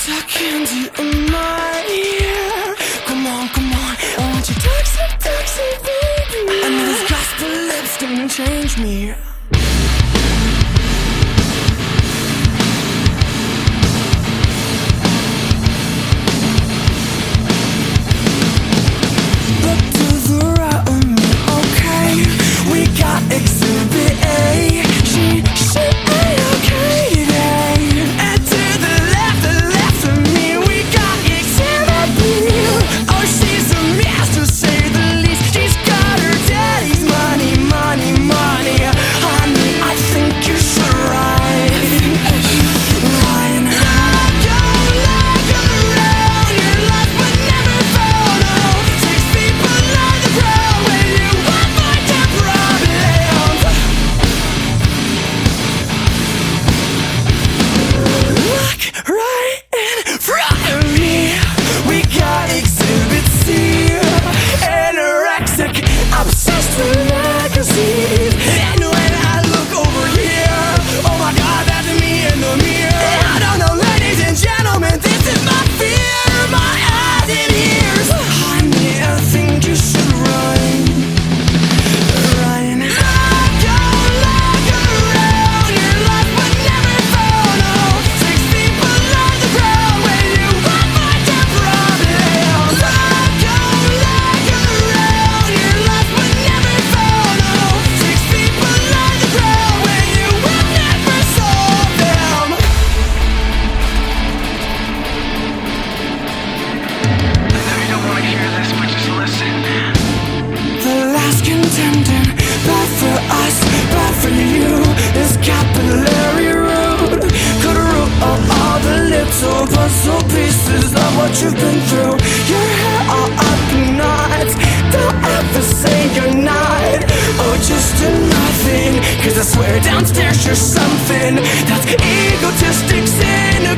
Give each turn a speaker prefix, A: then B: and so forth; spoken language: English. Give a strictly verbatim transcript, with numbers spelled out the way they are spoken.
A: Suck candy in my ear. Come on, come on, won't you taxi, taxi, baby? I know this gospel lips didn't change me. Look to the right of me, okay? We got Exhibit A. She, she ain't okay today. And to the left, the left of me, we got Exhibit B. Oh, she's a mess to say the least. She's got her daddy's money, money, money. Honey, I think you should ride. Ryan, I don't like around your life, but never follow. Six people on the ground when you avoid the problems. Look right in front of me. We got Exhibit C. Anorexic, obsessed with magazines. And when I look over here, oh my God, that's me in the mirror. I don't know, ladies and gentlemen, this is my fear, my eyes and ears. Honey, I think you should run. Ryan, I don't like around your life, but never follow. Six people on the ground when you avoid the problems. I don't like around your life, but never follow. Six people on the ground when you will never solve them.
B: I know you don't want to hear this, but just listen.
A: The last contender, bad for us, bad for you, is Capillary Road. Could root up all the little puzzle pieces of what you've been through. Your hair all up in knots, don't ever say you're not. Oh, just a nothing, cause I swear downstairs you're something that's egotistic sin.